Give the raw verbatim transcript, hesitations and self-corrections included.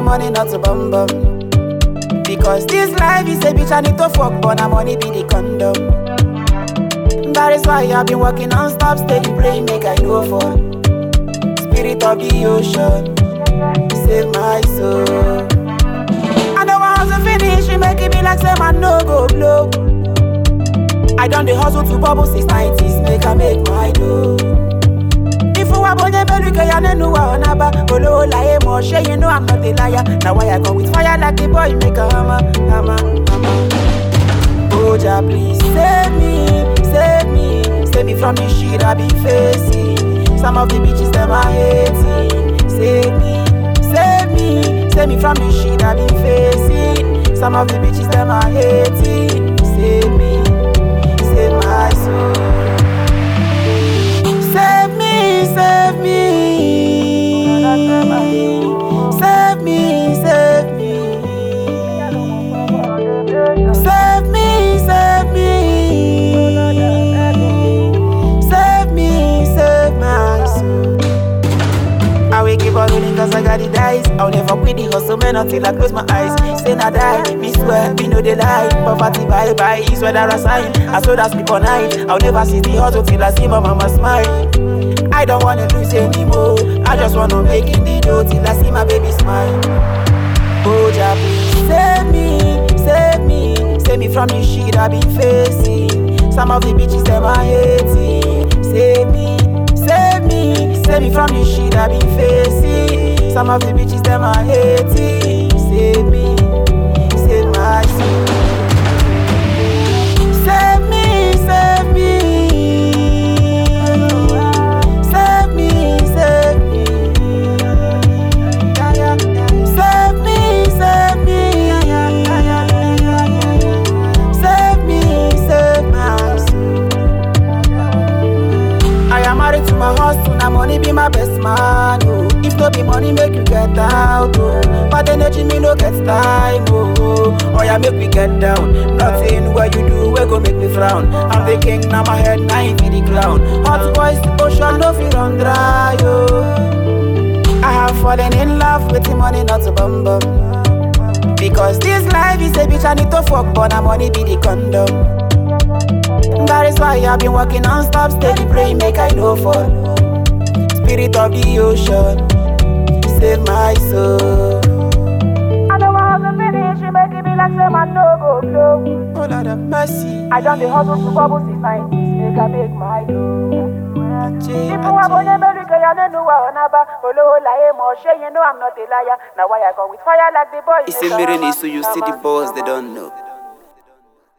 money not to bum bum. Because this life is a bitch, I need to fuck, but na money be the condom. That is why I've been working non-stop, steady praying, make I go for spirit of the ocean, save my soul. I know I hustle finish, you make it be like say man no go blow. I done the hustle to bubble since nineties, make I make my dough. If you are born a baby, you know what I'm about. Olo lie more, you know I'm not a liar. Now why I go with fire like the boy, make a hammer, hammer, hammer. Oh Jah, please save me, save me, save me from the shit I be facing. Some of the bitches them are hating. Save me, save me, save me from the shit I be facing. Some of the bitches them are hating. Save me, save my soul. Save me, save me, save me, save me, save me, save me, save me, save my soul. I will keep on rolling cause I got the dice. I'll never quit the hustle man until I close my eyes. Say not die, me swear, me know the lie. Poverty bye bye, is where I sign. I saw that sleep all night. I'll never see the hustle till I see my mama smile. I don't wanna lose anymore. I just wanna make it the dough till I see my baby smile. Oh Jah, please save me, save me, save me from the shit I be facing. Some of the bitches them are hating. Save me, save me, save me from the shit I be facing. Some of the bitches them are hating. Save me, save my soul. Save me, save me. My hustle, now money be my best man, oh. If no be money, make you get out, oh. But energy me no get time, oh, oh. Oh yeah, make me get down. Nothing what you do, we go make me frown. I'm the king, now my head, now you be the clown. Hot boys, the ocean, no feel run dry, oh. I have fallen in love with the money, not to bum bum. Because this life is a bitch, I need to fuck, but now money be the condom. That is why I've been working non-stop, steady praying, make I know for spirit of the ocean, save my soul. I know I hustle finish, you make it be like say man no go blow. Oh Lord have mercy. I done the hustle to bubble since nineties, make I make my dough. If you are born a baby, you know what I'm about. Olo lie more, you know I'm not a liar. Now why I go with fire like the boy? It's a mirror, so you see the boys, they don't know.